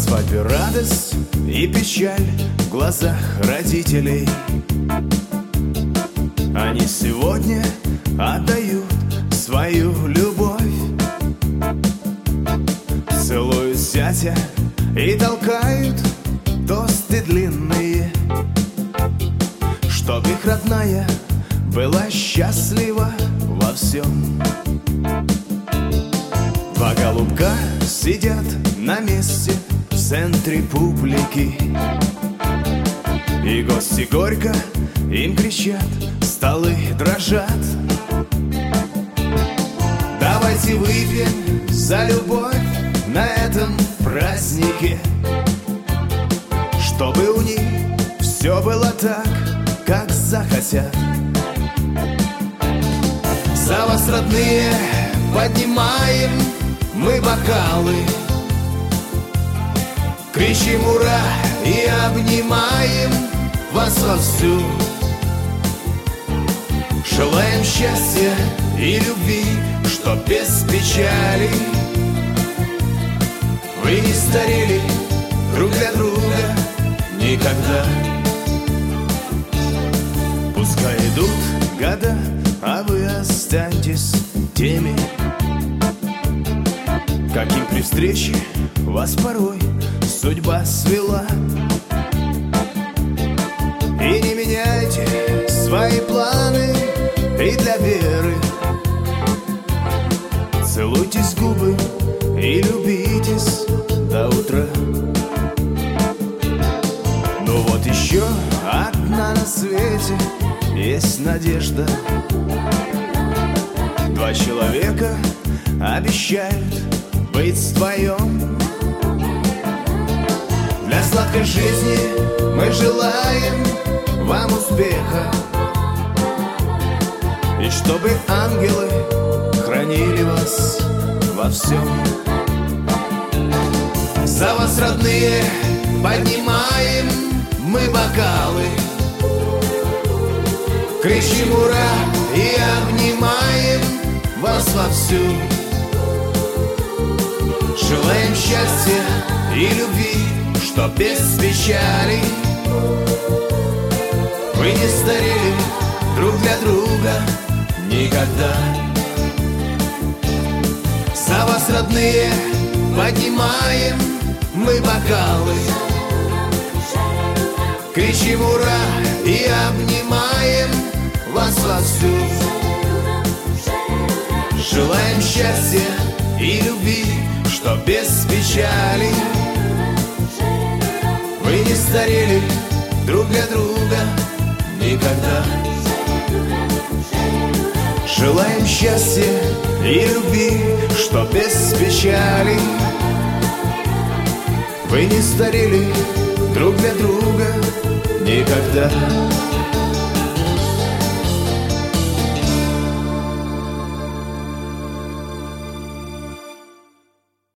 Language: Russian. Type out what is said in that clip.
свадьбе радость и печаль в глазах родителей. Они сегодня отдают свою любовь, целуют зятя и толкают тосты длинные, чтоб их родная была счастлива во всем. Два голубка сидят на месте в центре публики, и гости горько им кричат, столы дрожат. Давайте выпьем за любовь на этом празднике, чтобы у них все было так, как захотят. За вас, родные, поднимаем мы бокалы, кричим ура и обнимаем вас вовсю. Желаем счастья и любви, чтоб без печали вы не старели друг для друга никогда. Пускай идут года, а вы останетесь теми, каким при встрече вас порой судьба свела. И не меняйте свои планы и для веры, целуйтесь в губы и любитесь до утра. Ну вот еще одна на свете есть надежда. Два человека обещают быть вдвоем. Для сладкой жизни мы желаем вам успеха, и чтобы ангелы хранили вас во всем. За вас, родные, поднимаем мы бокалы, кричим ура и обнимаем вас вовсю. Желаем счастья и любви, чтоб без печали вы не старели друг для друга никогда. За вас, родные, поднимаем мы бокалы, кричим ура и обнимаем вас вовсю. Желаем счастья и любви, чтоб без печали вы не старели друг для друга никогда. Желаем счастья и любви, чтоб без печали вы не старели друг для друга никогда.